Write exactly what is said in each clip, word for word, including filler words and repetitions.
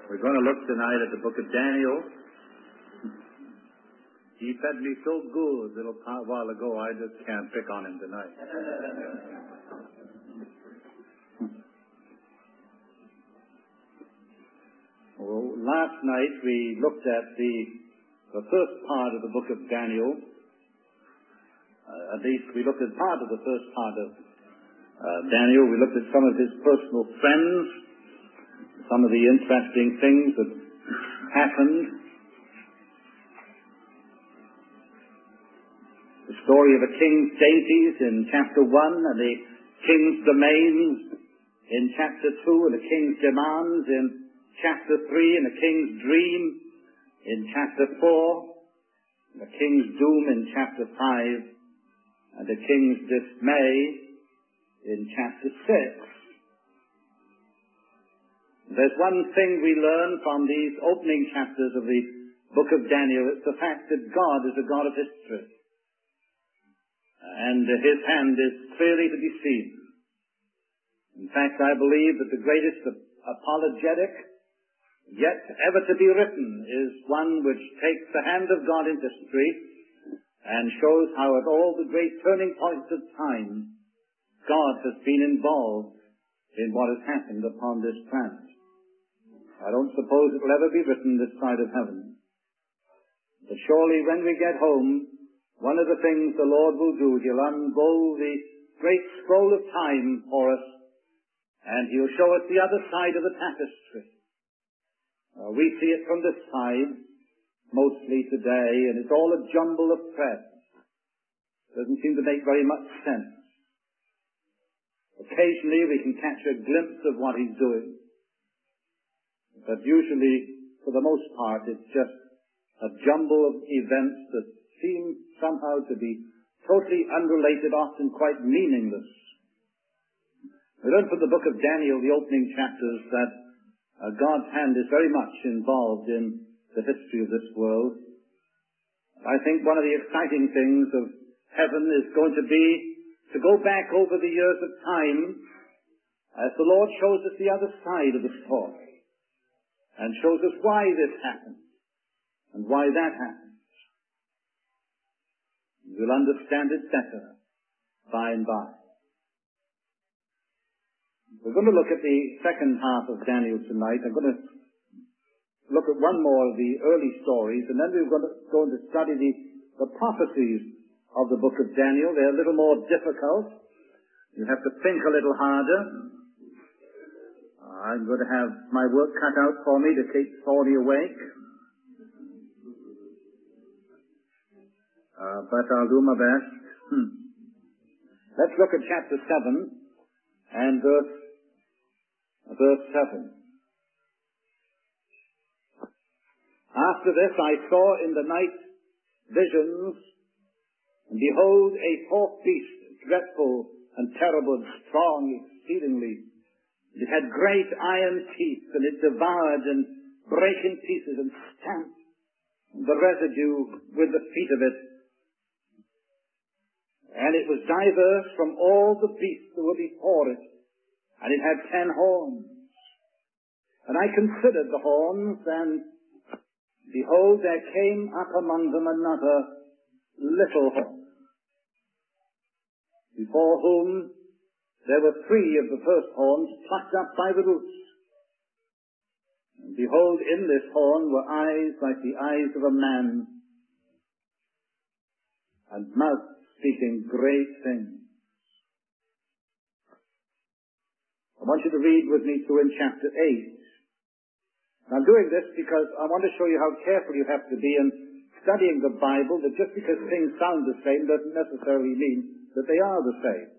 We're going to look tonight at the book of Daniel. He fed me so good a little while ago, I just can't pick on him tonight. Well, last night we looked at the, the first part of the book of Daniel. Uh, at least we looked at part of the first part of uh, Daniel. We looked at some of his personal friends, some of the interesting things that happened. The story of a king's dainties in chapter one, and the king's domains in chapter two, and the king's demands in chapter three, and the king's dream in chapter four, and the king's doom in chapter five, and the king's dismay in chapter six. There's one thing we learn from these opening chapters of the book of Daniel. It's the fact that God is a God of history. And his hand is clearly to be seen. In fact, I believe that the greatest apologetic yet ever to be written is one which takes the hand of God in history and shows how at all the great turning points of time God has been involved in what has happened upon this planet. I don't suppose it will ever be written this side of heaven. But surely when we get home, one of the things the Lord will do, he'll unroll the great scroll of time for us, and he'll show us the other side of the tapestry. Uh, we see it from this side, mostly today, and it's all a jumble of threads. Doesn't seem to make very much sense. Occasionally we can catch a glimpse of what he's doing, but usually, for the most part, it's just a jumble of events that seem somehow to be totally unrelated, often quite meaningless. We learn from the book of Daniel, the opening chapters, that uh, God's hand is very much involved in the history of this world. I think one of the exciting things of heaven is going to be to go back over the years of time as the Lord shows us the other side of the story and shows us why this happened and why that happened. We'll understand it better by and by. We're going to look at the second half of Daniel tonight. I'm going to look at one more of the early stories, and then we're going to go to study the, the prophecies of the book of Daniel. They're a little more difficult. You have to think a little harder. I'm going to have my work cut out for me to keep Thorny awake. Uh, but I'll do my best. Hmm. Let's look at chapter seven and verse, verse seven. After this I saw in the night visions, and behold, a fourth beast, dreadful and terrible and strong exceedingly. It had great iron teeth, and it devoured and brake in pieces and stamped the residue with the feet of it. And it was diverse from all the beasts that were before it, and it had ten horns. And I considered the horns, and behold, there came up among them another little horn, before whom there were three of the first horns plucked up by the roots. And behold, in this horn were eyes like the eyes of a man, and mouth speaking great things. I want you to read with me through in chapter eight. I'm doing this because I want to show you how careful you have to be in studying the Bible, that just because things sound the same doesn't necessarily mean that they are the same.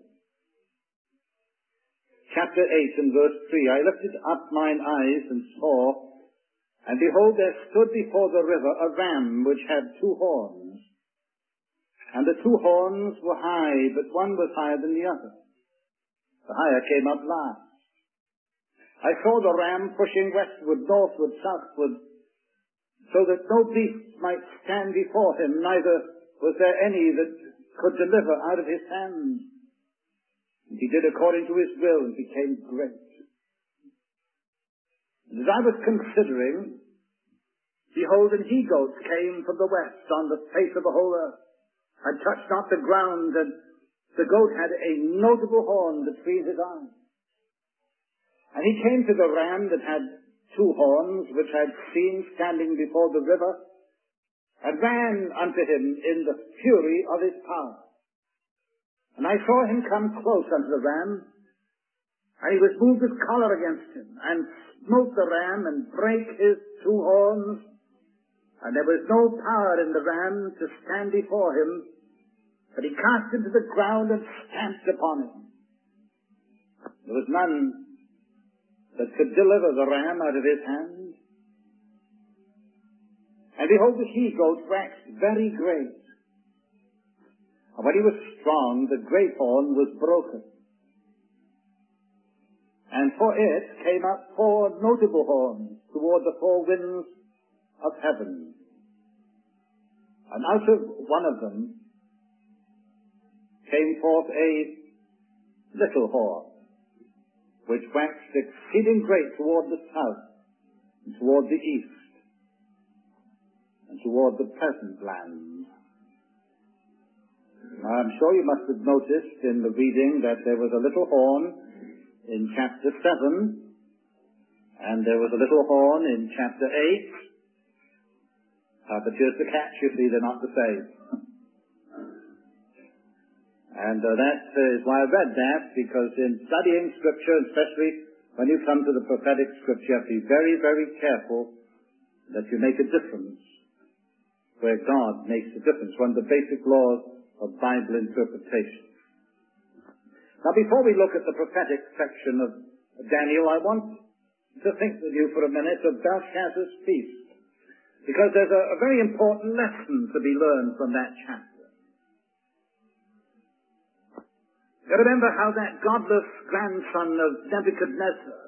Chapter eight and verse three, I lifted up mine eyes and saw, and behold, there stood before the river a ram which had two horns. And the two horns were high, but one was higher than the other. The higher came up last. I saw the ram pushing westward, northward, southward, so that no beast might stand before him, neither was there any that could deliver out of his hand. And he did according to his will and became great. And as I was considering, behold, an he-goat came from the west on the face of the whole earth, and touched not the ground, and the goat had a notable horn between his eyes. And he came to the ram that had two horns, which I had seen standing before the river, and ran unto him in the fury of his power. And I saw him come close unto the ram, and he was moved his collar against him, and smote the ram, and brake his two horns, and there was no power in the ram to stand before him, but he cast him to the ground and stamped upon him. There was none that could deliver the ram out of his hand. And behold, the he-goat waxed very great. And when he was strong, the great horn was broken. And for it came up four notable horns toward the four winds of heaven. And out of one of them came forth a little horn, which waxed exceeding great toward the south, and toward the east, and toward the pleasant land. Now, I'm sure you must have noticed in the reading that there was a little horn in chapter seven, and there was a little horn in chapter eight. Uh, but here's the catch, you see, they're not the same. And uh, that is why I read that, because in studying Scripture, especially when you come to the prophetic Scripture, you have to be very, very careful that you make a difference where God makes a difference, one of the basic laws of Bible interpretation. Now, before we look at the prophetic section of Daniel, I want to think with you for a minute of Belshazzar's feast, because there's a, a very important lesson to be learned from that chapter. You remember how that godless grandson of Nebuchadnezzar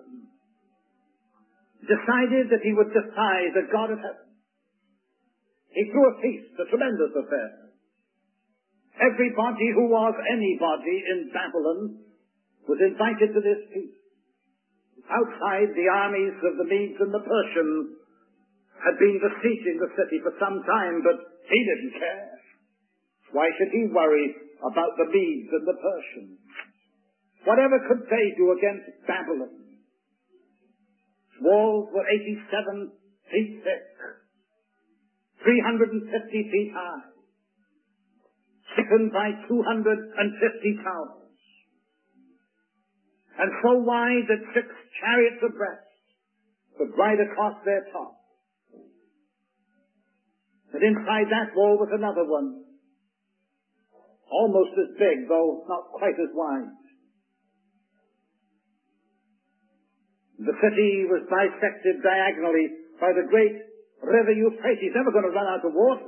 decided that he would defy the God of heaven. He threw a feast, a tremendous affair. Everybody who was anybody in Babylon was invited to this feast. Outside, the armies of the Medes and the Persians had been besieging the city for some time, but he didn't care. Why should he worry about the Medes and the Persians? Whatever could they do against Babylon? Its walls were eighty-seven feet thick, three hundred fifty feet high, sickened by two hundred fifty towers, and so wide that six chariots abreast could ride across their top. And inside that wall was another one, almost as big, though not quite as wide. The city was bisected diagonally by the great river Euphrates, never going to run out of water.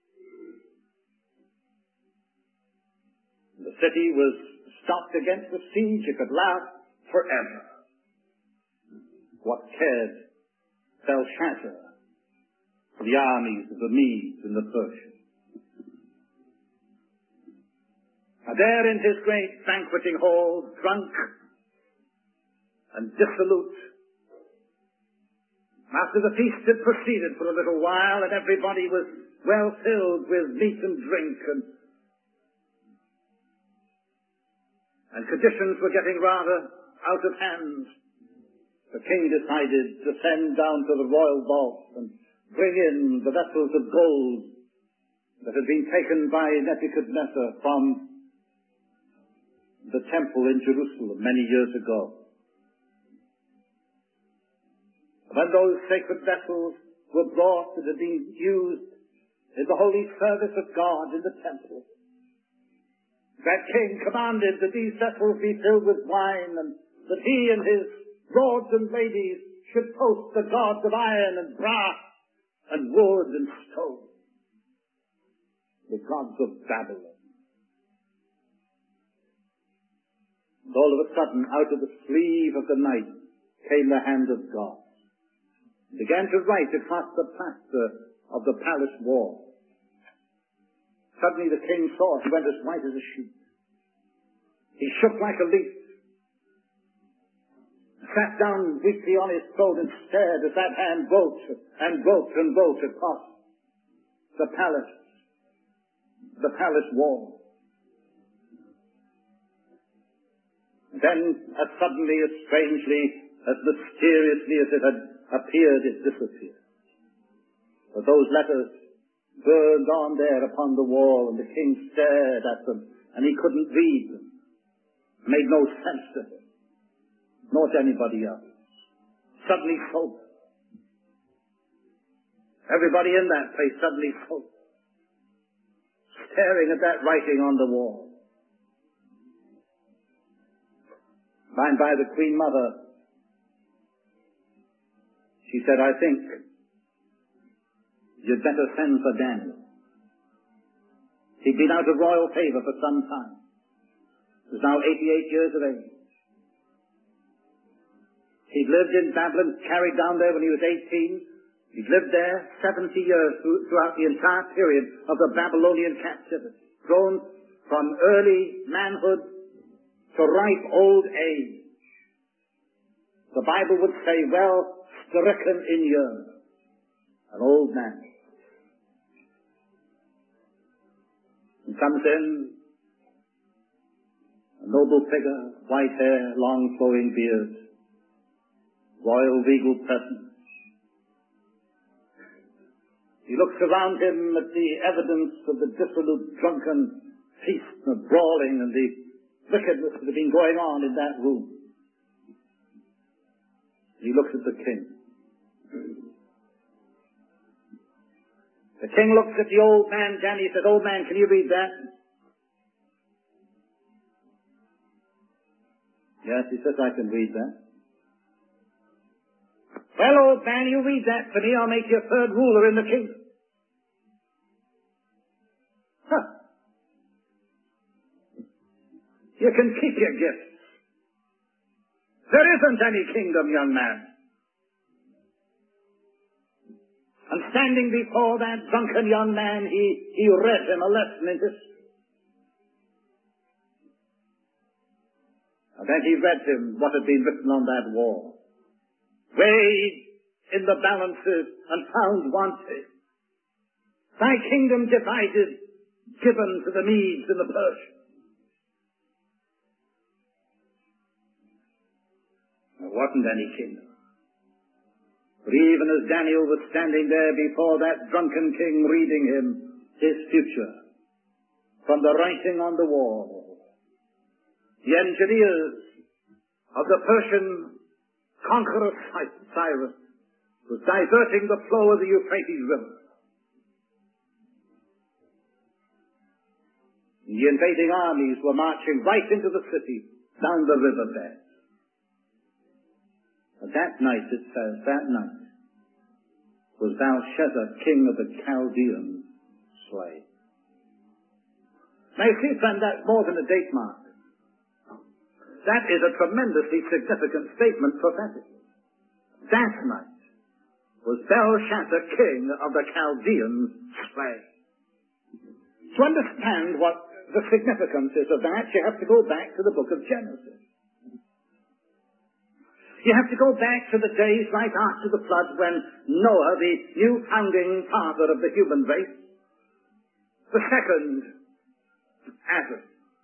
The city was stopped against the siege. It could last forever. What cared Belshazzar for the armies of the Medes and the Persians? And there in his great banqueting hall, drunk and dissolute, after the feast had proceeded for a little while and everybody was well filled with meat and drink, and, and conditions were getting rather out of hand, the king decided to send down to the royal vault and bring in the vessels of gold that had been taken by Nebuchadnezzar from the temple in Jerusalem many years ago. When those sacred vessels were brought that had been used in the holy service of God in the temple, that king commanded that these vessels be filled with wine, and that he and his lords and ladies should toast the gods of iron and brass and wood and stone, the gods of Babylon. And all of a sudden, out of the sleeve of the night came the hand of God, and began to write across the plaster of the palace wall. Suddenly the king saw it. He went as white as a sheet. He shook like a leaf. sat down weakly on his throne and stared as that hand broke and broke and broke across the palace, the palace wall. Then, as suddenly, as strangely, as mysteriously as it had appeared, it disappeared. But those letters burned on there upon the wall, and the king stared at them, and he couldn't read them. Made no sense to him, nor to anybody else. Suddenly sober. Everybody in that place suddenly sober, staring at that writing on the wall. By and by, the Queen Mother, she said, I think you'd better send for Daniel. He'd been out of royal favor for some time. He was now eighty-eight years of age. He'd lived in Babylon, carried down there when he was eighteen. He'd lived there seventy years throughout the entire period of the Babylonian captivity. Grown from early manhood to ripe old age. The Bible would say, well stricken in years. An old man. He comes in, a noble figure, white hair, long flowing beard, royal regal presence. He looks around him at the evidence of the dissolute, drunken feast and the brawling and the wickedness that had been going on in that room. He looks at the king. The king looks at the old man, Daniel. He said, old man, can you read that? Yes, he says, I can read that. Well, old man, you read that for me. I'll make you third ruler in the kingdom. Huh. You can keep your gifts. There isn't any kingdom, young man. And standing before that drunken young man, he, he read him a lesson in history. And then he read him what had been written on that wall. Weighed in the balances and found wanted. Thy kingdom divided, given to the Medes and the Persians. There wasn't any kingdom. But even as Daniel was standing there before that drunken king reading him his future from the writing on the wall, the engineers of the Persian conqueror Cyrus was diverting the flow of the Euphrates River. The invading armies were marching right into the city down the riverbed. But that night, it says, that night was Belshazzar, king of the Chaldeans, slain. Now you see, friend, that's more than a date mark. That is a tremendously significant statement prophetically. That night was Belshazzar, king of the Chaldeans, slain. To understand what the significance is of that, you have to go back to the book of Genesis. You have to go back to the days right after the flood when Noah, the new founding father of the human race, the second Adam,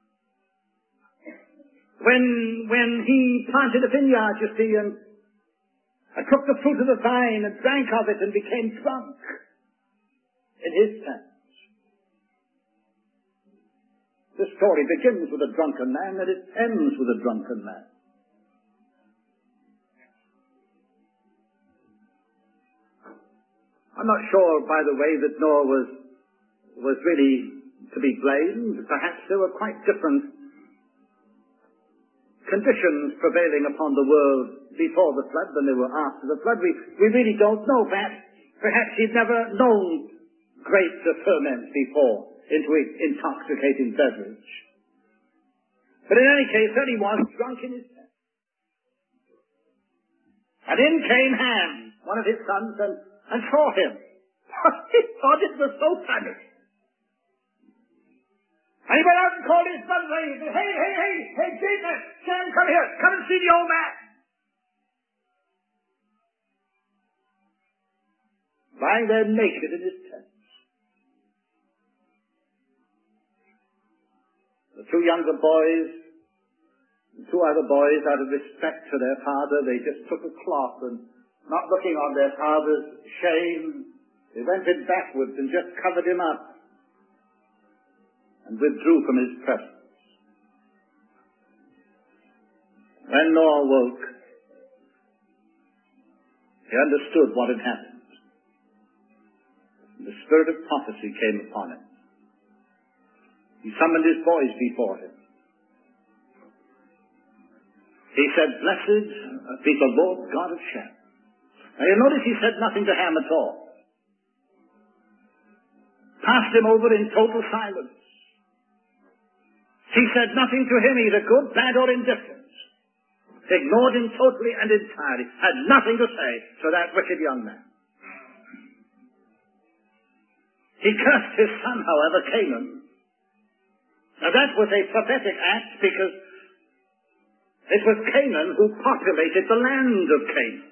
when, when he planted a vineyard, you see, and, and took the fruit of the vine and drank of it and became drunk in his tent. This story begins with a drunken man and it ends with a drunken man. I'm not sure, by the way, that Noah was, was really to be blamed. Perhaps there were quite different conditions prevailing upon the world before the flood than there were after the flood. We, we really don't know that. Perhaps he'd never known grapes of ferment before into intoxicating beverage. But in any case, there he was, drunk in his tent. And in came Ham, one of his sons, and and saw him. He thought it was so funny. And he went out and called his brothers. He said, hey, hey, hey, hey, Japheth, Sam, come here. Come and see the old man. lying there naked in his tent. The two younger boys, the two other boys, out of respect for their father, they just took a cloth and, not looking on their father's shame, they went in backwards and just covered him up and withdrew from his presence. When Noah woke, he understood what had happened. The spirit of prophecy came upon him. He summoned his boys before him. He said, "Blessed be the Lord God of Shem." Now you notice he said nothing to Ham at all. Passed him over in total silence. He said nothing to him, either good, bad, or indifferent. Ignored him totally and entirely. Had nothing to say to that wicked young man. He cursed his son, however, Canaan. Now that was a prophetic act because it was Canaan who populated the land of Canaan.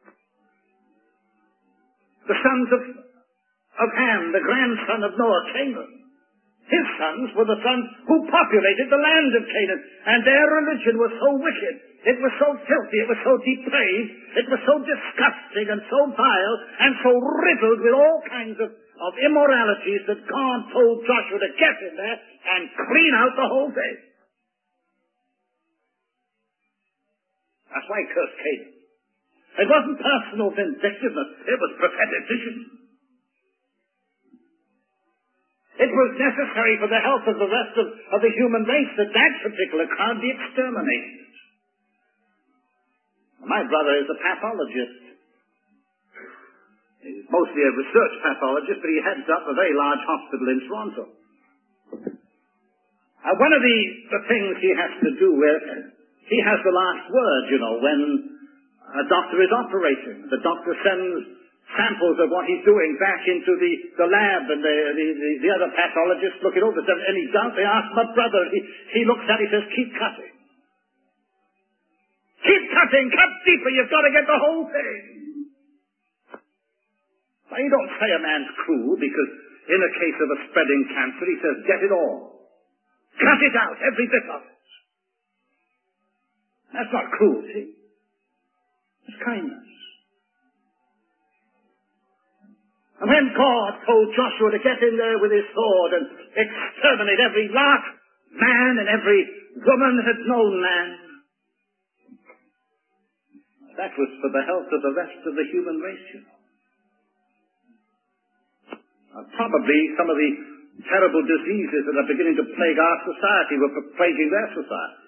The sons of, of Ham, the grandson of Noah, Canaan. His sons were the sons who populated the land of Canaan. And their religion was so wicked, it was so filthy, it was so depraved, it was so disgusting and so vile and so riddled with all kinds of, of immoralities that God told Joshua to get in there and clean out the whole thing. That's why he cursed Canaan. It wasn't personal vindictiveness, it was prophetic vision. It was necessary for the health of the rest of, of the human race that that particular crowd be exterminated. My brother is a pathologist. He's mostly a research pathologist, but he heads up a very large hospital in Toronto. Uh, one of the, the things he has to do with, he has the last word, you know, when a doctor is operating. The doctor sends samples of what he's doing back into the, the lab, and the, the, the, the other pathologists look it over. If there's any doubt, they ask my brother. He, he looks at it, he says, keep cutting. Keep cutting, cut deeper, you've got to get the whole thing. Now, you don't say a man's cruel, because in a case of a spreading cancer, he says, get it all. Cut it out, every bit of it. That's not cruelty. It's kindness. And when God told Joshua to get in there with his sword and exterminate every last man and every woman that had known man, that was for the health of the rest of the human race, you know. Uh, probably some of the terrible diseases that are beginning to plague our society were plaguing their society.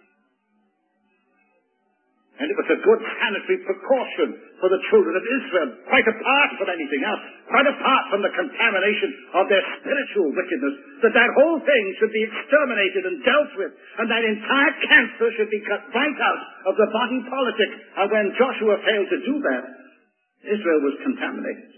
And it was a good sanitary precaution for the children of Israel, quite apart from anything else, quite apart from the contamination of their spiritual wickedness, that that whole thing should be exterminated and dealt with, and that entire cancer should be cut right out of the body politic. And when Joshua failed to do that, Israel was contaminated.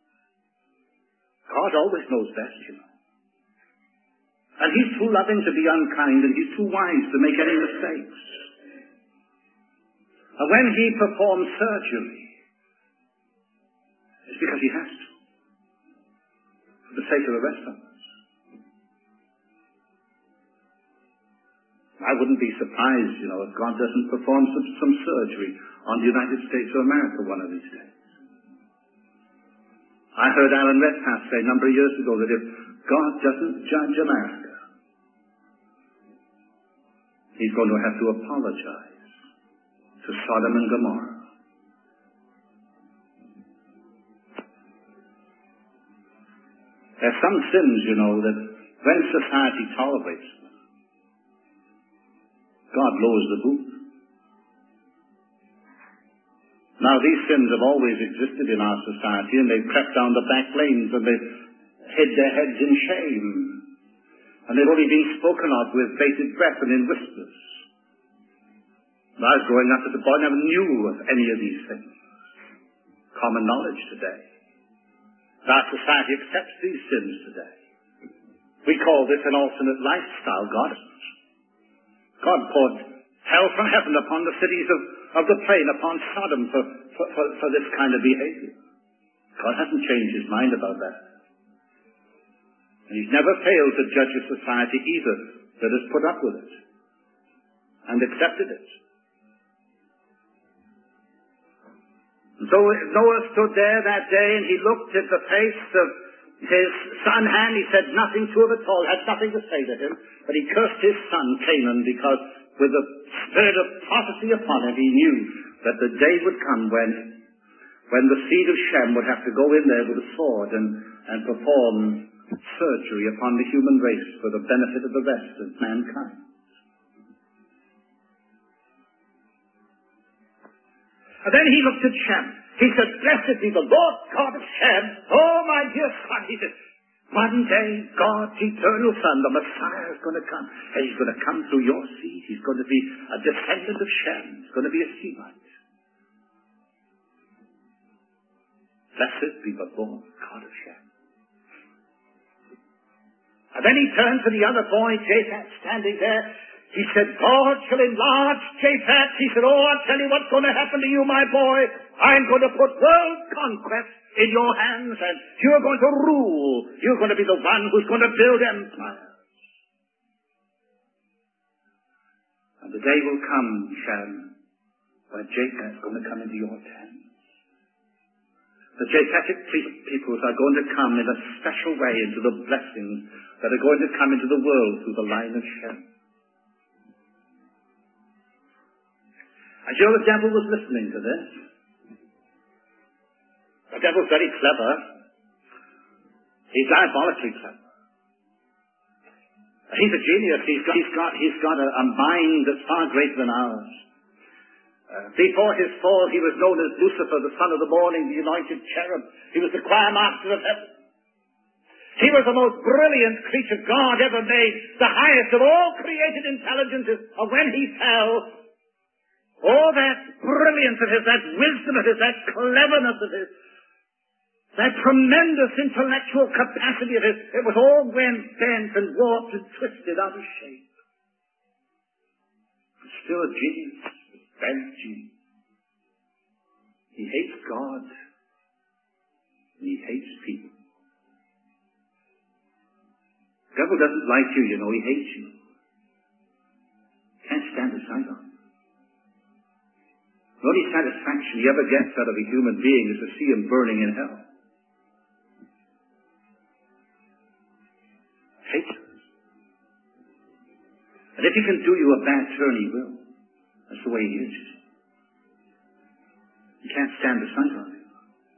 God always knows best, you know. And he's too loving to be unkind, and he's too wise to make any mistakes. And when he performs surgery, it's because he has to, for the sake of the rest of us. I wouldn't be surprised, you know, if God doesn't perform some, some surgery on the United States of America one of these days. I heard Alan Redpath say a number of years ago that if God doesn't judge America, he's going to have to apologize to Sodom and Gomorrah. There's some sins, you know, that when society tolerates them, God lowers the boot. Now, these sins have always existed in our society, and they've crept down the back lanes, and they've hid their heads in shame. And they've only been spoken of with bated breath and in whispers. When I was growing up as a boy, I never knew of any of these things. Common knowledge today. Our society accepts these sins today. We call this an alternate lifestyle. God doesn't. God poured hell from heaven upon the cities of, of the plain, upon Sodom for, for, for, for this kind of behavior. God hasn't changed his mind about that. And he's never failed to judge a society either that has put up with it and accepted it. And so Noah stood there that day and he looked at the face of his son Ham. He said nothing to him at all, had nothing to say to him, but he cursed his son Canaan because with the spirit of prophecy upon him he knew that the day would come when when the seed of Shem would have to go in there with a sword and, and perform surgery upon the human race for the benefit of the rest of mankind. And then he looked at Shem. He said, blessed be the Lord God of Shem. Oh, my dear son, he said, one day God's eternal son, the Messiah, is going to come. And he's going to come through your seed. He's going to be a descendant of Shem. He's going to be a Semite. Blessed be the Lord God of Shem. And then he turned to the other boy, Japheth, standing there. He said, God shall enlarge Japheth. He said, oh, I'll tell you what's going to happen to you, my boy. I'm going to put world conquest in your hands, and you're going to rule. You're going to be the one who's going to build empires. And the day will come, Shem, when Japheth's going to come into your tent. The Japhetic peoples are going to come in a special way into the blessings that are going to come into the world through the line of Shem. And you know, the devil was listening to this. The devil's very clever. He's diabolically clever. He's a genius. He's got, he's got, he's got a, a mind that's far greater than ours. Uh, before his fall, he was known as Lucifer, the son of the morning, the anointed cherub. He was the choir master of heaven. He was the most brilliant creature God ever made, the highest of all created intelligences. And when he fell, all that brilliance of his, that wisdom of his, that cleverness of his, that tremendous intellectual capacity of his, it was all went bent and warped and twisted out of shape. But still a genius. Genius. He hates God and he hates people. The devil doesn't like you, you know, he hates you. Can't stand the sight of him. The only satisfaction he ever gets out of a human being is to see him burning in hell. Hates us. And if he can do you a bad turn, he will. That's the way he is. You can't stand the sight of him.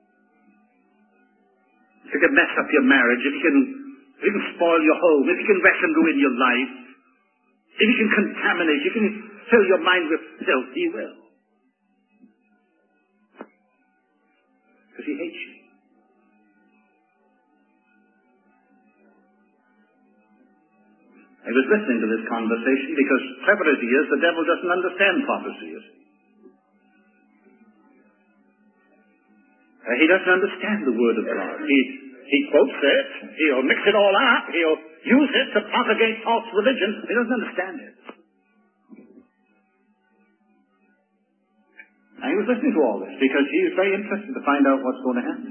If he can mess up your marriage, if he can, if he can spoil your home, if he can wreck and ruin your life, if he can contaminate, if he can fill your mind with filth, he will. Because he hates you. I was listening to this conversation because, clever as he is, the devil doesn't understand prophecy, you see. Uh, he doesn't understand the Word of God. He, he quotes it, he'll mix it all up, he'll use it to propagate false religion. He doesn't understand it. And he was listening to all this because he was very interested to find out what's going to happen.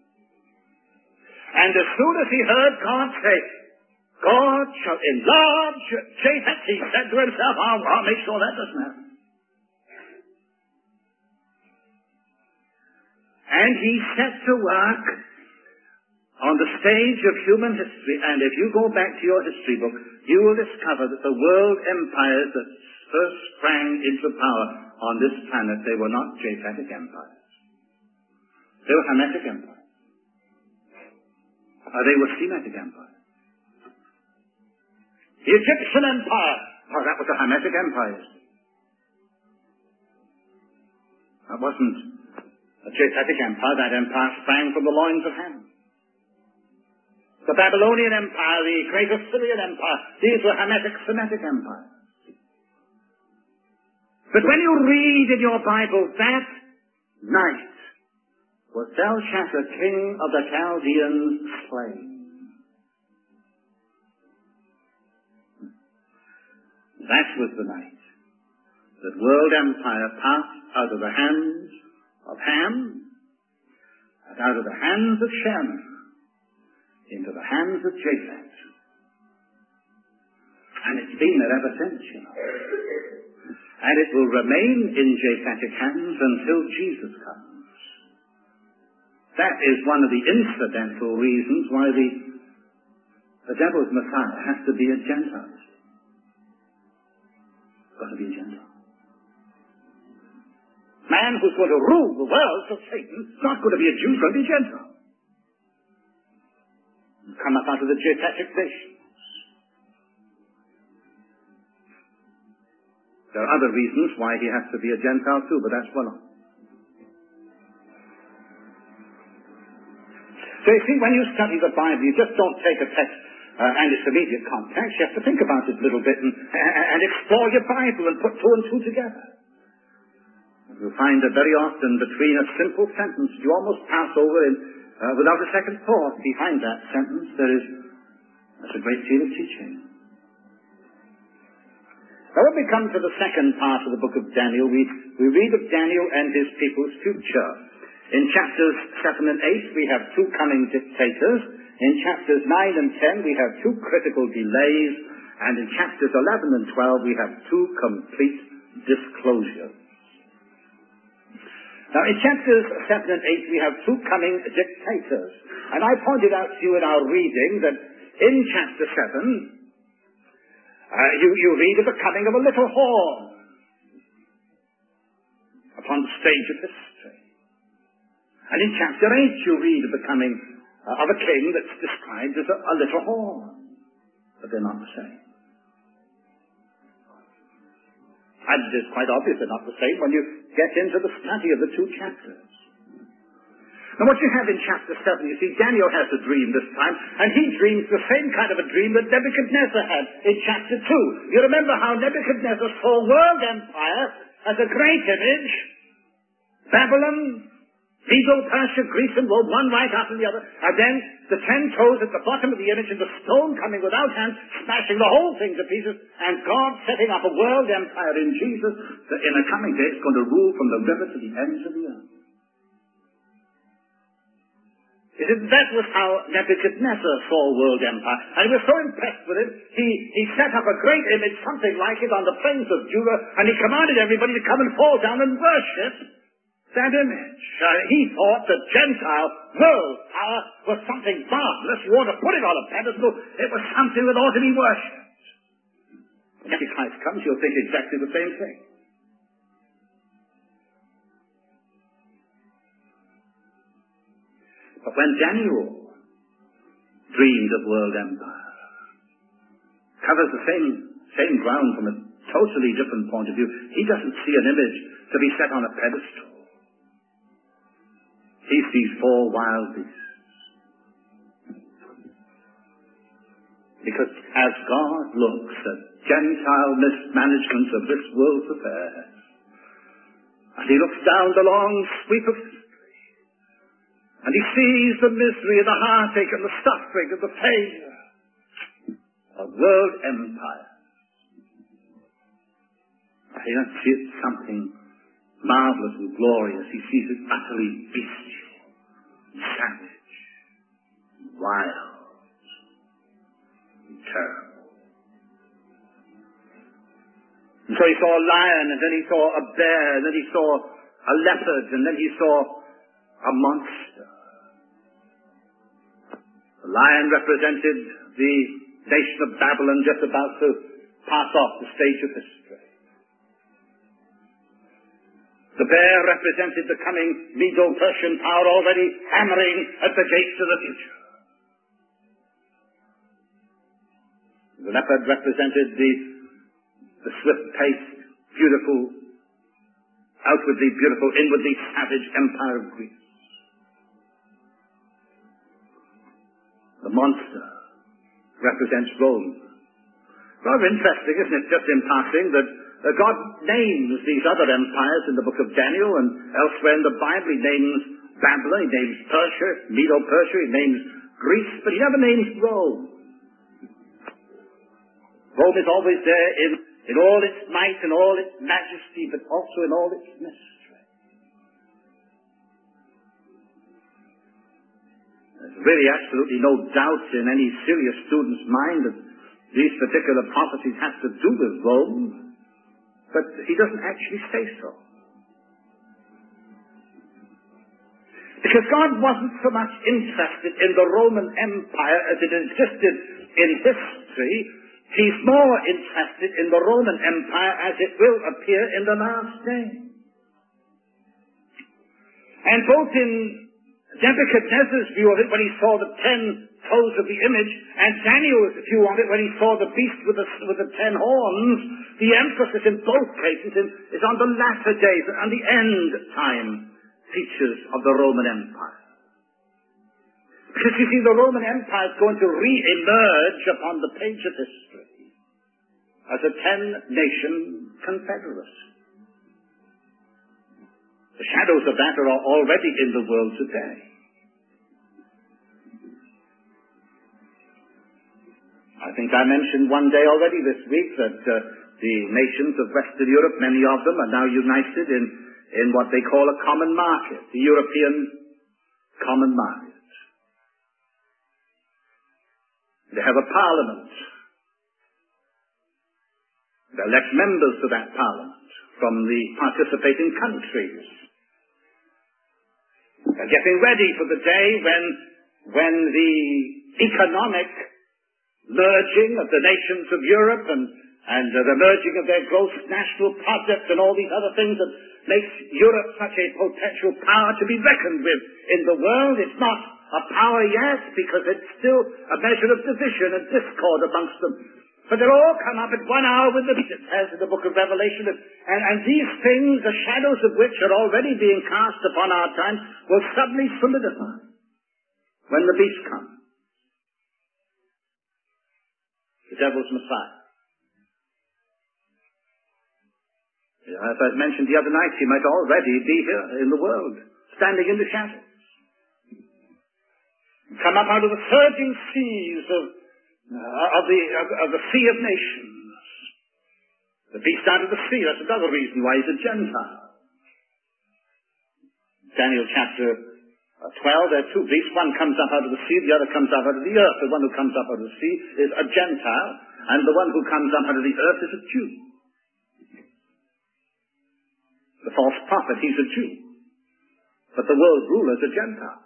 And as soon as he heard God say, God shall enlarge Japheth, he said to himself, I'll, I'll make sure that doesn't happen. And he set to work on the stage of human history, and if you go back to your history book, you will discover that the world empires that first sprang into power on this planet, they were not Japhetic empires. They were Hamitic empires. Or they were Semitic empires. The Egyptian Empire, oh, that was a Hamitic empire. That wasn't a Japhetic empire. That empire sprang from the loins of Ham. The Babylonian Empire, the great Assyrian Empire, these were Hamitic, Semitic empires. But when you read in your Bible that night was Belshazzar, king of the Chaldeans, slain. That was the night that world empire passed out of the hands of Ham, but out of the hands of Shem into the hands of Japheth. And it's been there ever since, you know. And it will remain in Japhetic hands until Jesus comes. That is one of the incidental reasons why the, the devil's Messiah has to be a Gentile. Got to be a Gentile. Man who's going to rule the world for Satan is not going to be a Jew, he's going to be a Gentile. Come up out of the Japhetic nations. There are other reasons why he has to be a Gentile too, but that's one of them. So you see, when you study the Bible, you just don't take a text uh, and its immediate context. You have to think about it a little bit and, and explore your Bible and put two and two together. You'll find that very often between a simple sentence you almost pass over in, uh, without a second thought. Behind that sentence there is there's a great deal of teaching. Now when we come to the second part of the book of Daniel, we, we read of Daniel and his people's future. In chapters seven and eight we have two coming dictators. In chapters nine and ten we have two critical delays. And in chapters eleven and twelve we have two complete disclosures. Now in chapters seven and eight we have two coming dictators. And I pointed out to you in our reading that in chapter seven, uh, you, you read of the coming of a little horn upon the stage of history. And in chapter eight you read of the coming uh, of a king that's described as a, a little horn. But they're not the same. And it is quite obvious they're not the same when you get into the study of the two chapters. Now what you have in chapter seven, you see, Daniel has a dream this time, and he dreams the same kind of a dream that Nebuchadnezzar had in chapter two. You remember how Nebuchadnezzar saw world empire as a great image, Babylon, Medo-Persia, Greece and Rome, one right after the other, and then the ten toes at the bottom of the image and the stone coming without hands, smashing the whole thing to pieces, and God setting up a world empire in Jesus that in a coming day is going to rule from the river to the ends of the earth. You see, that was how Nebuchadnezzar saw world empire, and he was so impressed with it, he, he set up a great image, something like it, on the plains of Judah, and he commanded everybody to come and fall down and worship that image. Uh, he thought that Gentile world power was something marvelous. You ought to put it on a pedestal. It was something that ought to be worshipped. When Antichrist comes, you'll think exactly the same thing. But when Daniel dreamed of world empire, covers the same, same ground from a totally different point of view. He doesn't see an image to be set on a pedestal. He sees four wild beasts. Because as God looks at Gentile mismanagement of this world's affairs, and he looks down the long sweep of history, and he sees the misery and the heartache and the suffering and the failure of world empire, he doesn't see it something marvelous and glorious. He sees it utterly bestial, savage, wild, and terrible. And so he saw a lion, and then he saw a bear, and then he saw a leopard, and then he saw a monster. The lion represented the nation of Babylon just about to pass off the stage of history. The bear represented the coming Medo-Persian power already hammering at the gates of the future. The leopard represented the, the swift-paced, beautiful, outwardly beautiful, inwardly savage empire of Greece. The monster represents Rome. Rather interesting, isn't it, just in passing, that Uh, God names these other empires in the book of Daniel and elsewhere in the Bible. He names Babylon, he names Persia, Medo-Persia, he names Greece, but he never names Rome. Rome is always there in, in all its might and all its majesty, but also in all its mystery. There's really absolutely no doubt in any serious student's mind that these particular prophecies have to do with Rome, but he doesn't actually say so. Because God wasn't so much interested in the Roman Empire as it existed in history. He's more interested in the Roman Empire as it will appear in the last day. And both in Nebuchadnezzar's view of it when he saw the ten toes of the image, and Daniel's view of it when he saw the beast with the, with the ten horns, the emphasis in both cases is on the latter days, on the end time features of the Roman Empire. Because you see, the Roman Empire is going to re-emerge upon the page of history as a ten-nation confederacy. The shadows of that are already in the world today. I think I mentioned one day already this week that uh, the nations of Western Europe, many of them, are now united in, in what they call a common market, the European common market. They have a parliament. They elect members to that parliament from the participating countries. They're getting ready for the day when, when the economic merging of the nations of Europe and, and uh, the merging of their gross national product and all these other things that makes Europe such a potential power to be reckoned with in the world. It's not a power yet because it's still a measure of division and discord amongst them. But they'll all come up at one hour with the beast, it says in the book of Revelation. And, and, and these things, the shadows of which are already being cast upon our time, will suddenly solidify when the beast comes. The devil's Messiah. As I mentioned the other night, he might already be here in the world, standing in the shadows. Come up out of the surging seas of, uh, of, the, of, of the sea of nations. The beast out of the sea, that's another reason why he's a Gentile. Daniel chapter twelve, there are two beasts. One comes up out of the sea, the other comes up out of the earth. The one who comes up out of the sea is a Gentile, and the one who comes up out of the earth is a Jew. The false prophet, he's a Jew. But the world ruler is a Gentile.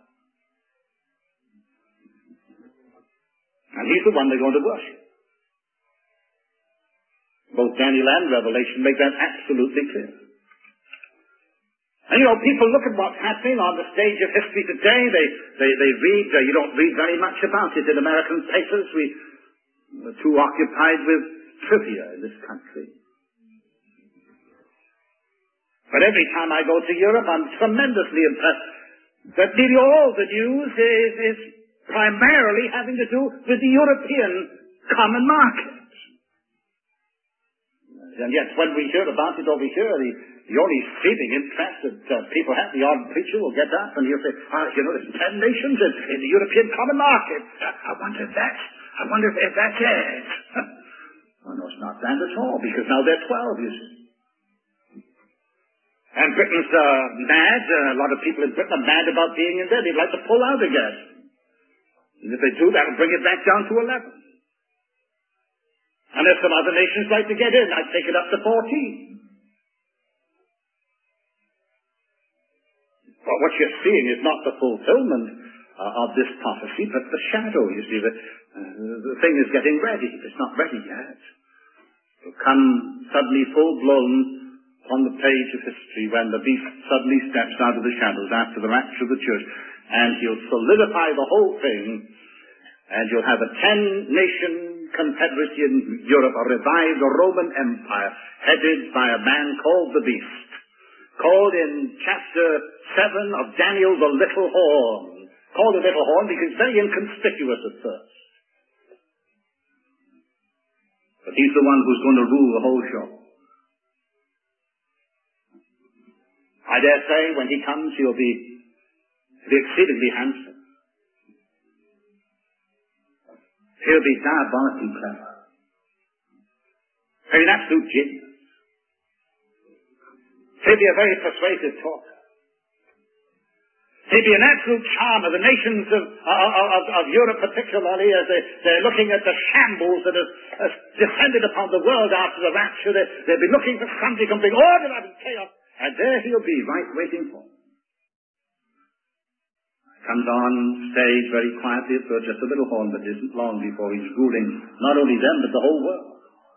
And he's the one they're going to worship. Both Daniel and Revelation make that absolutely clear. And you know, people look at what's happening on the stage of history today. They, they, they read, uh, you don't read very much about it in American papers. We are too occupied with trivia in this country. But every time I go to Europe, I'm tremendously impressed that nearly all the news is, is primarily having to do with the European common market. And yet, when we hear about it over here, the, the only seeming interest that uh, people have, the odd preacher will get up and he'll say, ah, you know, there's ten nations in, in the European common market. I wonder if that's, I wonder if, if that's it. Well, no, it's not that at all, because now there are twelve, you see. And Britain's uh, mad. Uh, a lot of people in Britain are mad about being in there. They'd like to pull out again. And if they do, that'll bring it back down to eleven. And if some other nations like to get in, I'd take it up to fourteen. Well, what you're seeing is not the fulfillment uh, of this prophecy, but the shadow. You see, the, uh, the thing is getting ready. It's not ready yet. It'll come suddenly full-blown on the page of history when the beast suddenly steps out of the shadows after the rapture of the church, and he'll solidify the whole thing, and you'll have a ten-nation confederacy in Europe, a revived Roman Empire, headed by a man called the Beast, called in chapter seven of Daniel the Little Horn. Called the Little Horn because it's very inconspicuous at first. But he's the one who's going to rule the whole show. I dare say when he comes, he'll be, he'll be exceedingly handsome. He'll be diabolically clever. He'll be an absolute genius. He'll be a very persuasive talker. He'd be an absolute charmer. The nations of, of, of, of Europe particularly, as they, they're looking at the shambles that has, has descended upon the world after the rapture, they, they'll be looking for something to bring order out of chaos. And there he'll be, right waiting for them. Comes on stage very quietly at first, just a little horn, but isn't long before he's ruling not only them, but the whole world.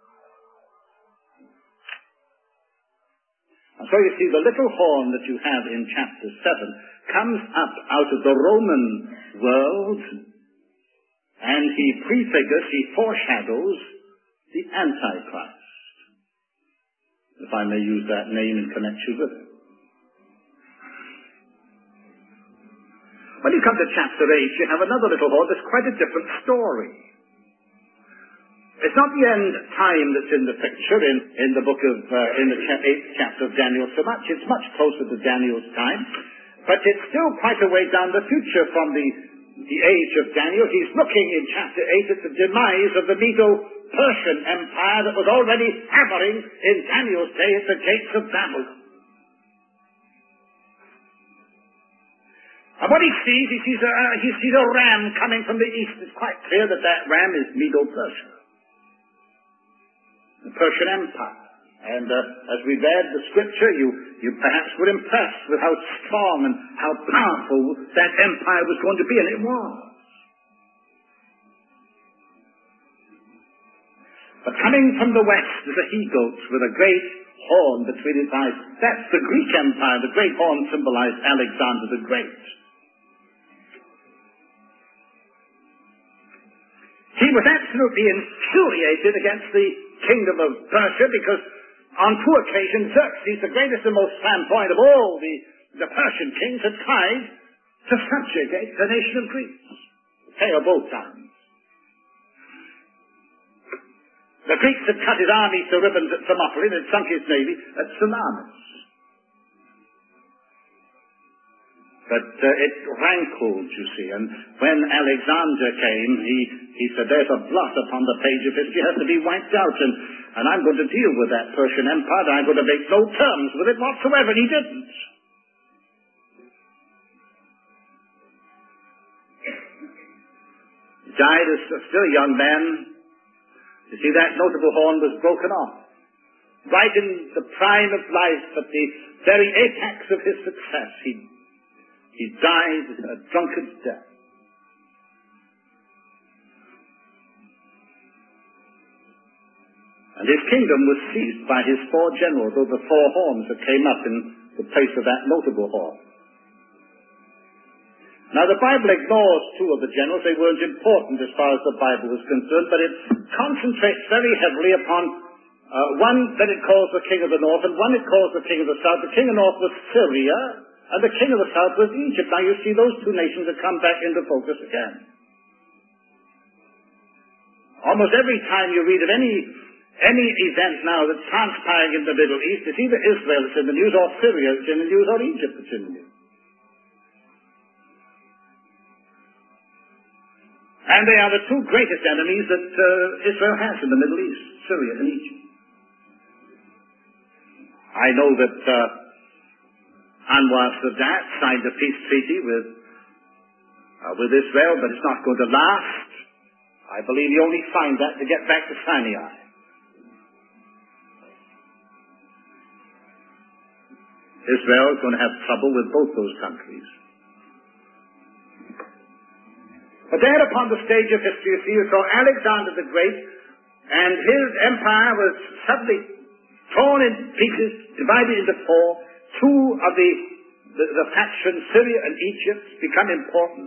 And so you see, the little horn that you have in chapter seven comes up out of the Roman world, and he prefigures, he foreshadows the Antichrist, if I may use that name in connection with it. When you come to chapter eight, you have another little horn that's quite a different story. It's not the end time that's in the picture in, in the book of, uh, in the eighth chapter of Daniel so much. It's much closer to Daniel's time. But it's still quite a way down the future from the, the age of Daniel. He's looking in chapter eight at the demise of the Medo-Persian Empire that was already hammering in Daniel's day at the gates of Babylon. And what he sees, he sees a, uh, he sees a ram coming from the east. It's quite clear that that ram is Medo-Persia, the Persian Empire. And uh, as we read the scripture, you, you perhaps were impressed with how strong and how powerful that empire was going to be, and it was. But coming from the west is a he-goat with a great horn between its eyes. That's the Greek Empire. The great horn symbolized Alexander the Great. He was absolutely infuriated against the kingdom of Persia because on two occasions Xerxes, the greatest and most flamboyant of all the, the Persian kings, had tried to subjugate the nation of Greece. Failed both times. The Greeks had cut his army to ribbons at Thermopylae and had sunk his navy at Salamis. But uh, it rankled, you see, and when Alexander came, he, he said, there's a blot upon the page of history, it has to be wiped out, and, and I'm going to deal with that Persian Empire, and I'm going to make no terms with it whatsoever, and he didn't. He died as still a young man. You see, that notable horn was broken off. Right in the prime of life, at the very apex of his success, he He died a drunkard's death. And his kingdom was seized by his four generals over four horns that came up in the place of that notable horn. Now the Bible ignores two of the generals. They weren't important as far as the Bible was concerned, but it concentrates very heavily upon uh, one that it calls the king of the north and one it calls the king of the south. The king of the north was Syria, and the king of the south was Egypt. Now you see those two nations have come back into focus again. Almost every time you read of any any event now that's transpiring in the Middle East, it's either Israel that's in the news, or Syria that's in the news, or Egypt that's in the news. And they are the two greatest enemies that uh, Israel has in the Middle East, Syria and Egypt. I know that uh, Anwar Sadat signed a peace treaty with uh, with Israel, but it's not going to last. I believe he only signed that to get back to Sinai. Israel is going to have trouble with both those countries. But there upon the stage of history, you see, you saw Alexander the Great, and his empire was suddenly torn in pieces, divided into four. Two of the, the, the factions, Syria and Egypt, become important.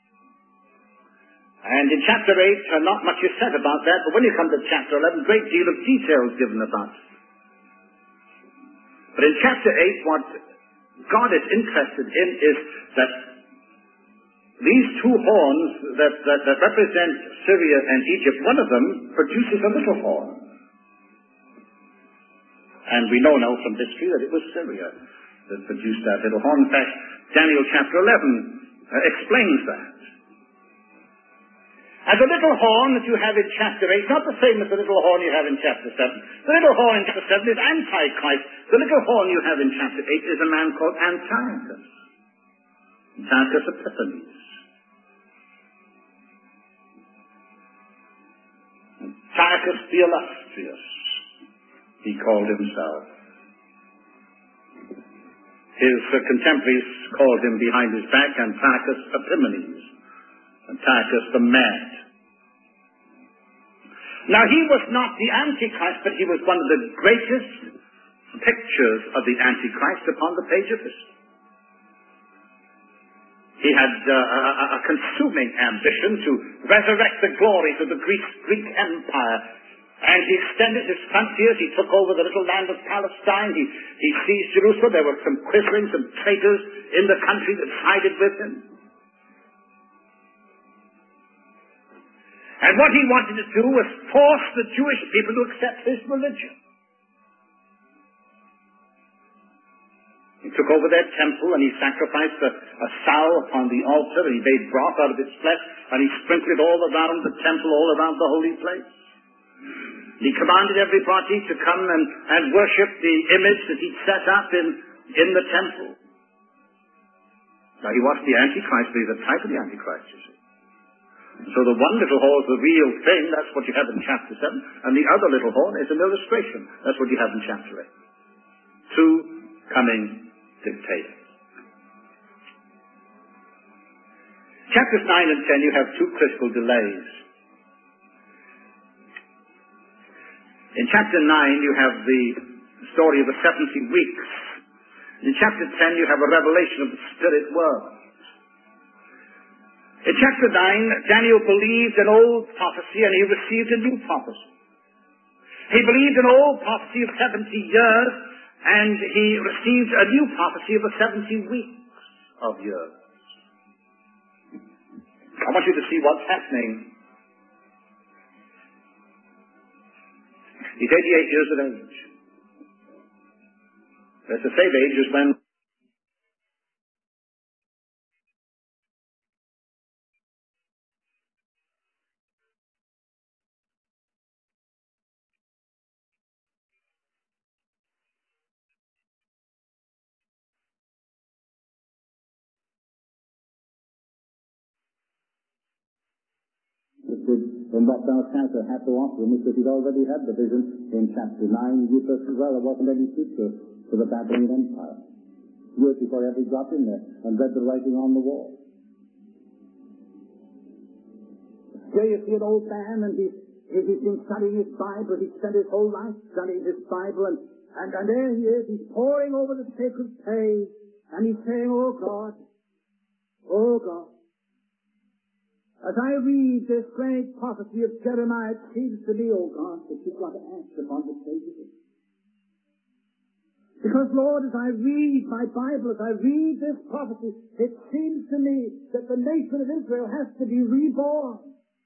And in chapter eight, uh, not much is said about that, but when you come to chapter eleven, a great deal of detail is given about it. But in chapter eight, what God is interested in is that these two horns that, that, that represent Syria and Egypt, one of them produces a little horn. And we know now from history that it was Syria that produced that little horn. In fact, Daniel chapter eleven uh, explains that. And the little horn that you have in chapter eight, not the same as the little horn you have in chapter seven. The little horn in chapter seven is Antichrist. The little horn you have in chapter eight is a man called Antiochus. Antiochus Epiphanes. Antiochus the Illustrious, he called himself. His uh, contemporaries called him behind his back Antiochus Epimanes, Antiochus the Mad. Now he was not the Antichrist, but he was one of the greatest pictures of the Antichrist upon the page of history. He had uh, a, a consuming ambition to resurrect the glories of the Greek, Greek Empire. And he extended his frontiers. He took over the little land of Palestine. He, he seized Jerusalem. There were some quislings, some traitors in the country that sided with him. And what he wanted to do was force the Jewish people to accept his religion. He took over their temple and he sacrificed a, a sow upon the altar, and he made broth out of its flesh, and he sprinkled it all around the temple, all around the holy place. He commanded everybody to come and, and worship the image that he'd set up in, in the temple. Now he was the Antichrist, but he's a type of the Antichrist, you see. So the one little horn is the real thing, that's what you have in chapter seven, and the other little horn is an illustration. That's what you have in chapter eight. Two coming dictators. Chapters nine and ten, you have two critical delays. In chapter nine, you have the story of the seventy weeks. In chapter ten, you have a revelation of the spirit world. In chapter nine, Daniel believed an old prophecy and he received a new prophecy. He believed an old prophecy of seventy years and he received a new prophecy of the seventy weeks of years. I want you to see what's happening. He's eighty-eight years of age. That's the same age as when in what Belshazzar had to offer him, because he'd already had the vision in chapter nine. You first as well, there wasn't any future for the Babylonian Empire. Years before he ever got in there and read the writing on the wall. Here you see an old man, and he's, he's been studying his Bible. He spent his whole life studying his Bible, and, and, and there he is. He's poring over the sacred page, and he's saying, "Oh God, oh God. As I read this great prophecy of Jeremiah, it seems to me, oh God, that you've got to act upon the stage of it. Because, Lord, as I read my Bible, as I read this prophecy, it seems to me that the nation of Israel has to be reborn.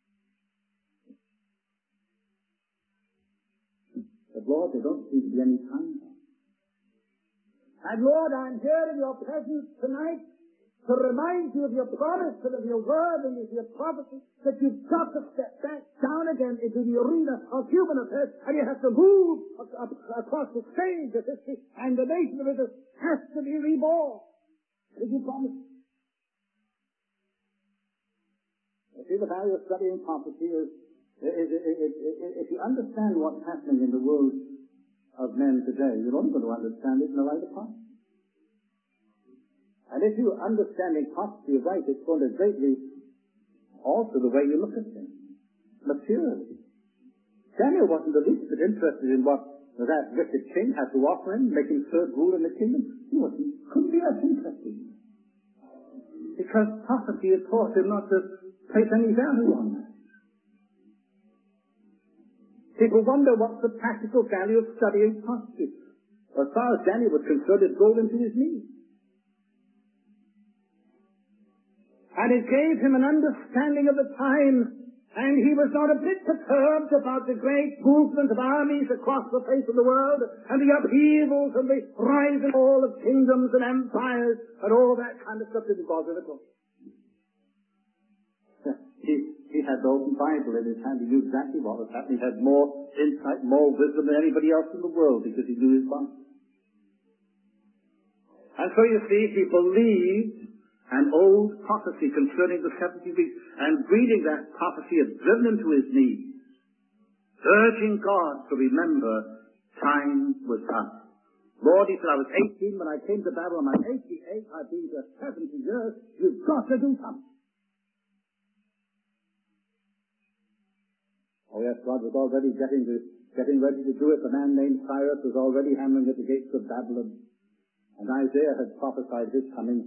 But, Lord, there don't seem to be any time. And, Lord, I'm here in your presence tonight to remind you of your promise and of your word and of your prophecy, that you've got to step back down again into the arena of human affairs, and you have to move across the stage of history, and the nation of Israel has to be reborn. Did you promise? You see, the value of studying prophecy is, is, is, is, is if you understand what's happening in the world of men today, you're only going to understand it in the light of prophecy. And if you understanding prophecy is right, it's going to greatly alter the way you look at things, materially. Daniel wasn't the least bit interested in what that wicked king had to offer him, make him third ruler in the kingdom. He wasn't, couldn't be as interested. Because prophecy had taught him not to place any value on that. People wonder what's the practical value of studying prophecy. As far as Daniel was concerned, it rolled into his knees. And it gave him an understanding of the time, and he was not a bit perturbed about the great movement of armies across the face of the world, and the upheavals and the rise and fall of kingdoms and empires, and all that kind of stuff that was bothered him. He, he had the open Bible in his hand. He knew exactly what was happening. He had more insight, more wisdom than anybody else in the world, because he knew his Bible. And so you see, he believed an old prophecy concerning the seventy weeks, and reading that prophecy had driven him to his knees, urging God to remember time was up. Lord, he said, I was eighteen when I came to Babylon. I'm eighty-eight. I've been there seventy years. You've got to do something. Oh yes, God was already getting to, getting ready to do it. The man named Cyrus was already hammering at the gates of Babylon. And Isaiah had prophesied his coming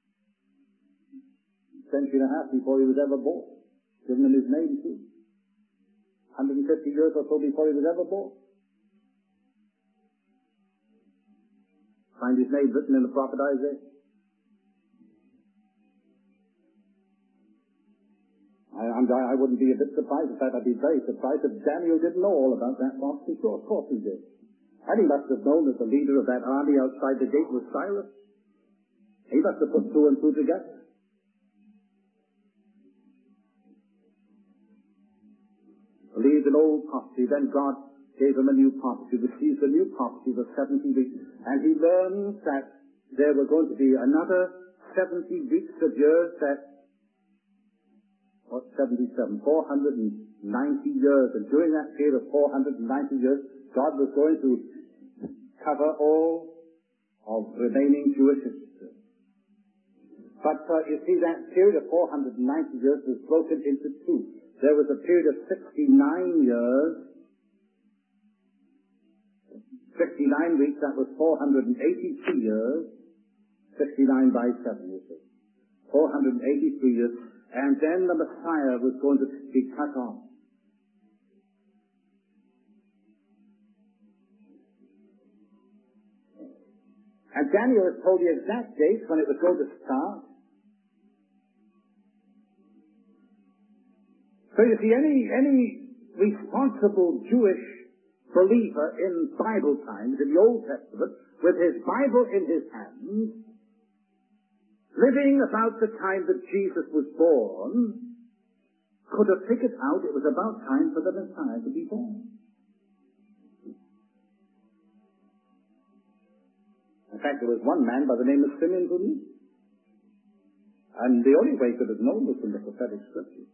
a century and a half before he was ever born. Given him his name too. one hundred fifty years or so before he was ever born. Find his name written in the prophet Isaiah. I, I wouldn't be a bit surprised. In fact, I'd be very surprised if Daniel didn't know all about that prophecy. Sure, of course he did. And he must have known that the leader of that army outside the gate was Cyrus. He must have put two and two together. Believed an old prophecy, then God gave him a new prophecy, received a new prophecy of seventy weeks, and he learned that there were going to be another seventy weeks of years that, what, seventy-seven, four hundred ninety years, and during that period of four hundred ninety years, God was going to cover all of remaining Jewish history. But uh, you see, that period of four hundred ninety years was broken into two. There was a period of sixty-nine years, sixty-nine weeks, that was four hundred eighty-two years, sixty-nine by seven, you see. four hundred eighty-three years, and then the Messiah was going to be cut off. And Daniel has told the exact date when it was going to start. So you see, any, any responsible Jewish believer in Bible times, in the Old Testament, with his Bible in his hands, living about the time that Jesus was born, could have figured out it was about time for the Messiah to be born. In fact, there was one man by the name of Simeon who knew. And the only way he could have known was from the prophetic scriptures.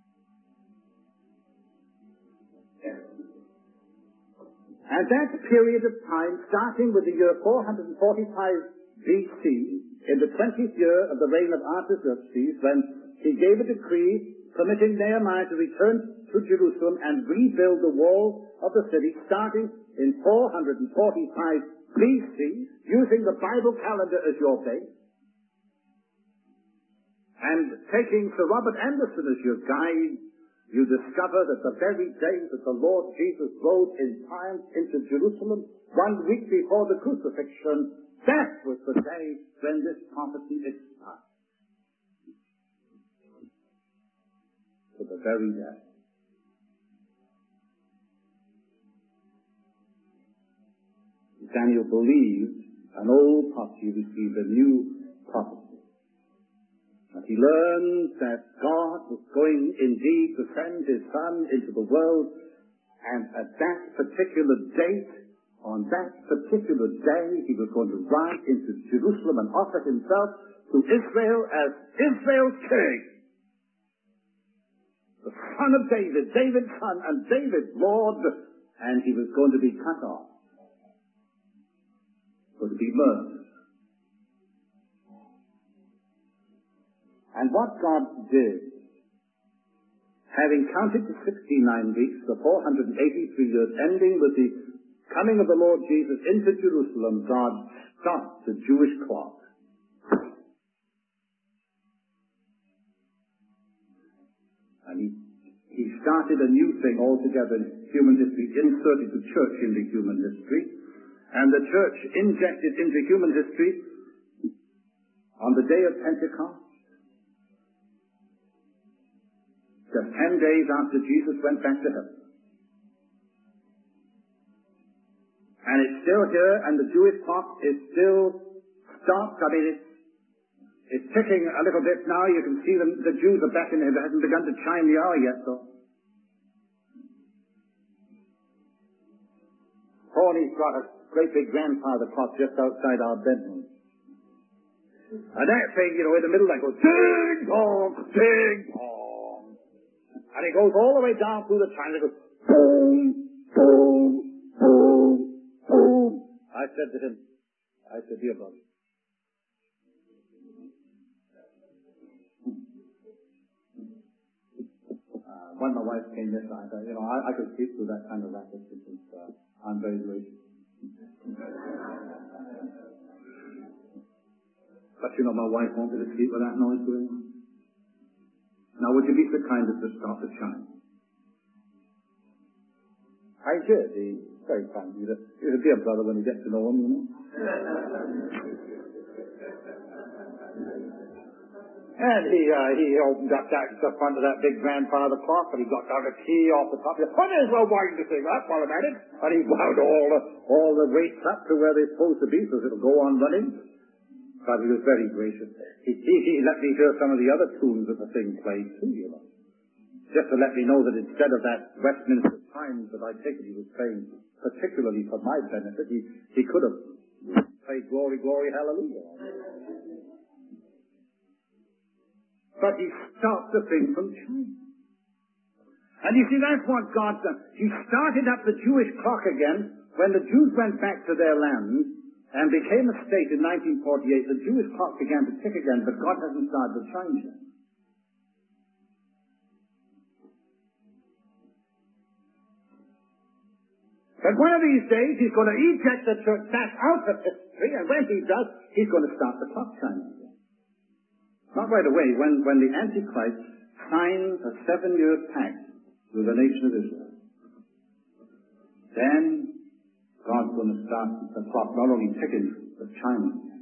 And that period of time, starting with the year four hundred forty-five B C, in the twentieth year of the reign of Artaxerxes, when he gave a decree permitting Nehemiah to return to Jerusalem and rebuild the wall of the city, starting in four hundred forty-five B C, using the Bible calendar as your base, and taking Sir Robert Anderson as your guide, you discover that the very day that the Lord Jesus rode in triumph into Jerusalem, one week before the crucifixion, that was the day when this prophecy expired. To the very day. Daniel believed an old prophecy received a new prophecy. And he learned that God was going indeed to send his Son into the world, and at that particular date, on that particular day, he was going to ride into Jerusalem and offer himself to Israel as Israel's king. The son of David, David's son, and David's Lord, and he was going to be cut off, going to be murdered. And what God did, having counted to sixty-nine weeks, the four hundred eighty-three years, ending with the coming of the Lord Jesus into Jerusalem, God stopped the Jewish clock. And he, he started a new thing altogether in human history, inserted the church into human history, and the church injected into human history on the day of Pentecost, just ten days after Jesus went back to heaven. And it's still here, and the Jewish clock is still stopped. I mean, it's, it's ticking a little bit now. You can see them, the Jews are back in there. It hasn't begun to chime the hour yet, though. Horny's got a great big grandfather clock just outside our bedroom. And that thing, you know, in the middle, that goes ding dong, ding dong. And it goes all the way down through the time. It goes boom, boom, boom, boom. I said to him, I said, dear brother, uh, when my wife came this night, you know, I, I could sleep through that kind of racket because uh, I'm very gracious. But you know, my wife wanted to sleep with that noise going on. Now, would you be so kind as to stop the chime? I did. He's very kind. He's a, he's a dear brother when you get to know him, you know. And he uh, he opened up that the front of that big grandfather clock, and he got down a key off the top. He said, "Well, may as well wind the thing up while I'm at it." And he wound all the all the weights up to where they're supposed to be, so it'll go on running. But he was very gracious. He, he, he let me hear some of the other tunes that the thing played too, you know. Just to let me know that instead of that Westminster Chimes that I take it he was playing particularly for my benefit, he, he could have played Glory, Glory, Hallelujah. But he stopped the thing from chiming. And you see, that's what God done. He started up the Jewish clock again when the Jews went back to their land and became a state in nineteen forty-eight. The Jewish clock began to tick again, but God hasn't started the chimes yet. But one of these days, he's going to eject the church back out of history, and when he does, he's going to start the clock chiming again. Not right away. When, when the Antichrist signs a seven-year pact with the nation of Israel, then God's going to start the clock not only ticking, but chiming.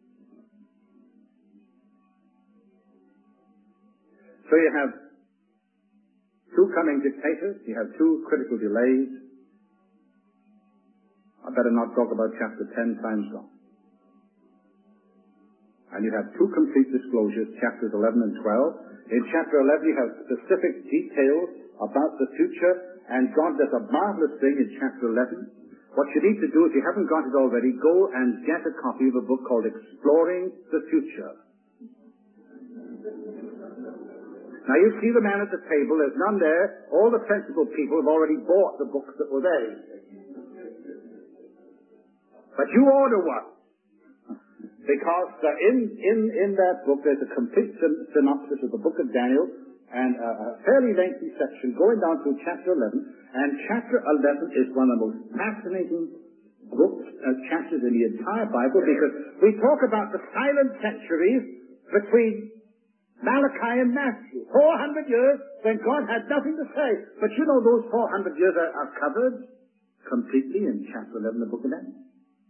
So you have two coming dictators, you have two critical delays. I better not talk about chapter ten, time's gone. And you have two complete disclosures, chapters eleven and twelve. In chapter eleven you have specific details about the future, and God does a marvelous thing in chapter eleven. What you need to do, if you haven't got it already, go and get a copy of a book called Exploring the Future. Now you see the man at the table, there's none there. All the principal people have already bought the books that were there. But you order one. Because uh, in, in, in that book there's a complete syn- synopsis of the book of Daniel, and uh, a fairly lengthy section going down through chapter eleven. And chapter eleven is one of the most fascinating books, uh, chapters in the entire Bible, because we talk about the silent centuries between Malachi and Matthew. four hundred years when God had nothing to say. But you know those four hundred years are, are covered completely in chapter eleven of the book of Daniel.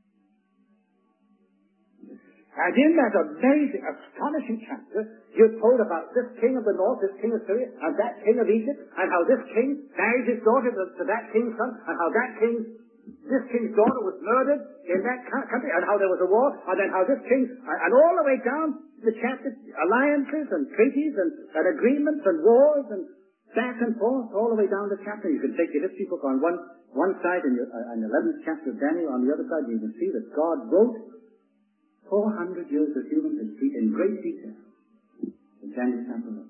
And in that amazing, astonishing chapter, you're told about this king of the north, this king of Syria, and that king of Egypt, and how this king married his daughter to that king's son, and how that king, this king's daughter was murdered in that country, and how there was a war, and then how this king, and all the way down the chapter, alliances and treaties and, and agreements and wars and back and forth, all the way down the chapter. You can take your history book on one, one side and your, uh, an eleventh chapter of Daniel on the other side, and you can see that God wrote four hundred years of human history in great detail in Daniel chapter eleven.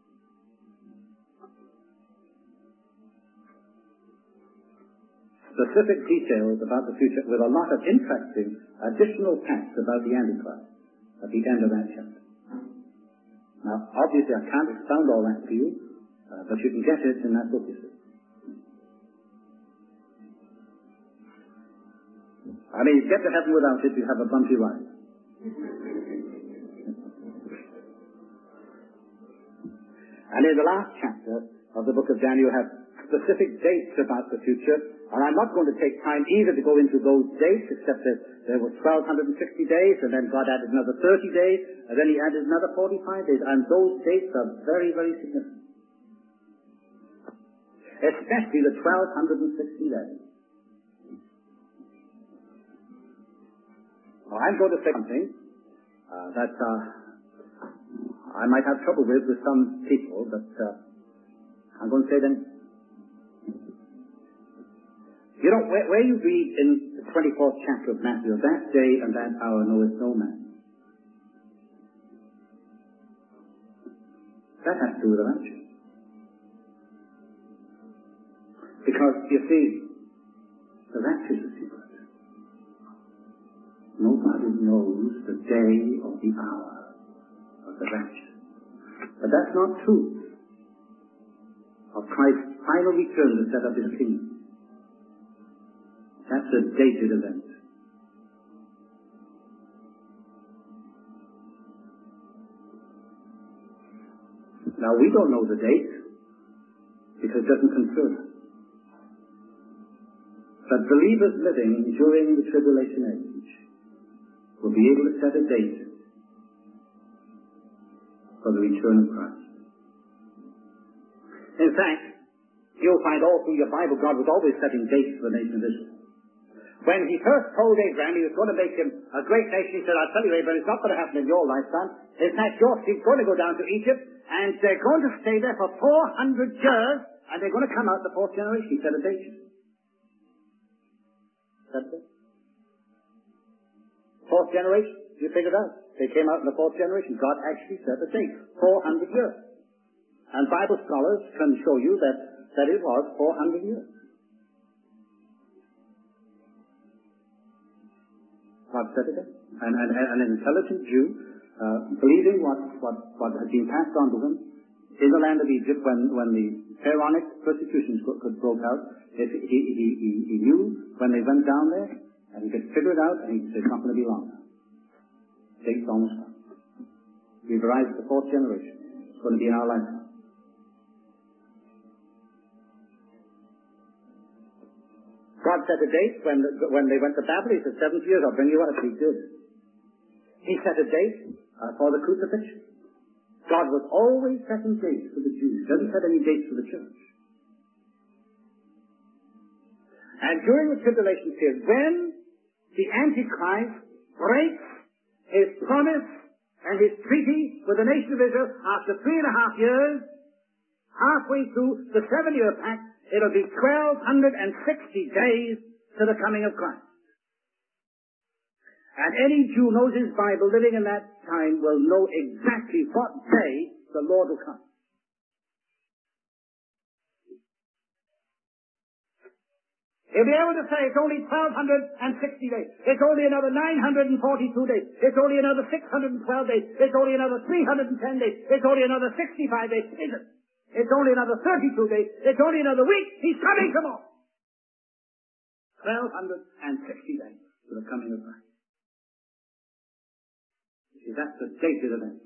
Specific details about the future with a lot of interesting additional facts about the Antichrist at the end of that chapter. Now, obviously I can't expound all that to you, uh, but you can get it in that book, you see. I mean, you get to heaven without it, you have a bumpy ride. And in the last chapter of the book of Daniel, you have specific dates about the future, and I'm not going to take time either to go into those dates, except that there were twelve sixty days, and then God added another thirty days, and then he added another forty-five days, and those dates are very, very significant. Especially the twelve sixty days. Well, I'm going to say something uh, that uh, I might have trouble with with some people, but uh, I'm going to say them. You know, where, where you read in the twenty-fourth chapter of Matthew, that day and that hour knoweth no man, That has to do with the rapture. Because, you see, the rapture is a secret. Nobody knows the day or the hour of the rapture. But that's not true of Christ's final return to set up his kingdom. That's a dated event. Now, we don't know the date because it doesn't concern us. But believers living during the tribulation age will be able to set a date for the return of Christ. In fact, you'll find all through your Bible God was always setting dates for the nation of Israel. When he first told Abraham he was going to make him a great nation, he said, I'll tell you, Abraham, it's not going to happen in your lifetime. In fact, your seed's going to go down to Egypt, and they're going to stay there for four hundred years, and they're going to come out the fourth generation. He set a date. That's it. Fourth generation, you figured out. They came out in the fourth generation. God actually set a date. four hundred years. And Bible scholars can show you that, that it was four hundred years. God set a date. And, and, and an intelligent Jew, uh, believing what, what, what had been passed on to him in the land of Egypt when, when the Pharaonic persecutions could broke out, if he, he, he, he knew when they went down there, and he could figure it out, and he could say, it's not going to be long now. Date's almost up. We've arrived at the fourth generation. It's going to be in our lifetime. God set a date when, when they went to Babel. He said, seventy years, I'll bring you out. He did. He set a date uh, for the crucifixion. God was always setting dates for the Jews. He doesn't set any dates for the church. And during the tribulation period, when the Antichrist breaks his promise and his treaty with the nation of Israel after three and a half years, halfway through the seven-year pact, it'll be twelve sixty days to the coming of Christ. And any Jew knows his Bible living in that time will know exactly what day the Lord will come. He'll be able to say it's only twelve sixty days. It's only another nine hundred forty-two days. It's only another six hundred twelve days. It's only another three hundred ten days. It's only another sixty-five days. Isn't it? It's only another thirty-two days. It's only another week. He's coming tomorrow. twelve sixty days to the coming of Christ. See, that's the dated event.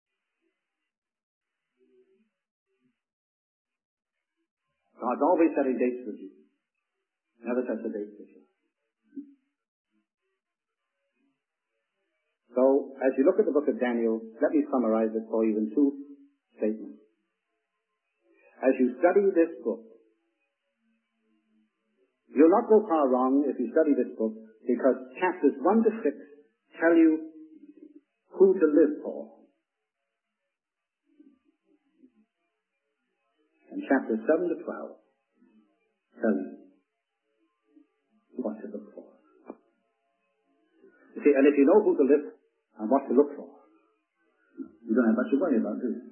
God's always setting dates for you. Never sets a date for you. So, as you look at the book of Daniel, let me summarize it for you in two statements. As you study this book, you'll not go far wrong if you study this book, because chapters one to six tell you who to live for. And chapters seven to twelve tell you what to look for. You see, and if you know who to live and what to look for, you don't have much to worry about, do you?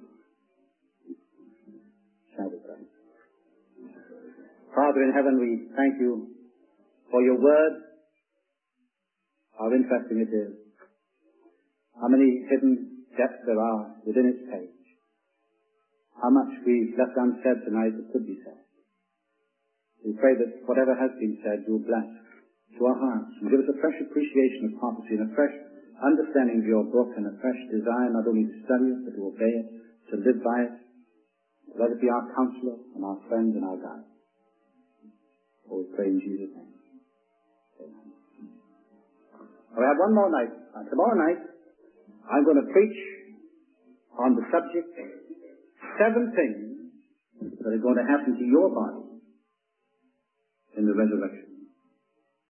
Shall we pray? Father in heaven, we thank you for your word, how interesting it is, how many hidden depths there are within its page, how much we've left unsaid tonight that could be said. We pray that whatever has been said, you'll bless to our hearts and give us a fresh appreciation of prophecy and a fresh understanding of your book and a fresh desire not only to study it, but to obey it, to live by it. Let it be our counselor and our friend and our guide. Oh, we pray in Jesus' name. Amen. We have one more night. Uh, tomorrow night, I'm going to preach on the subject, seven things that are going to happen to your body in the resurrection.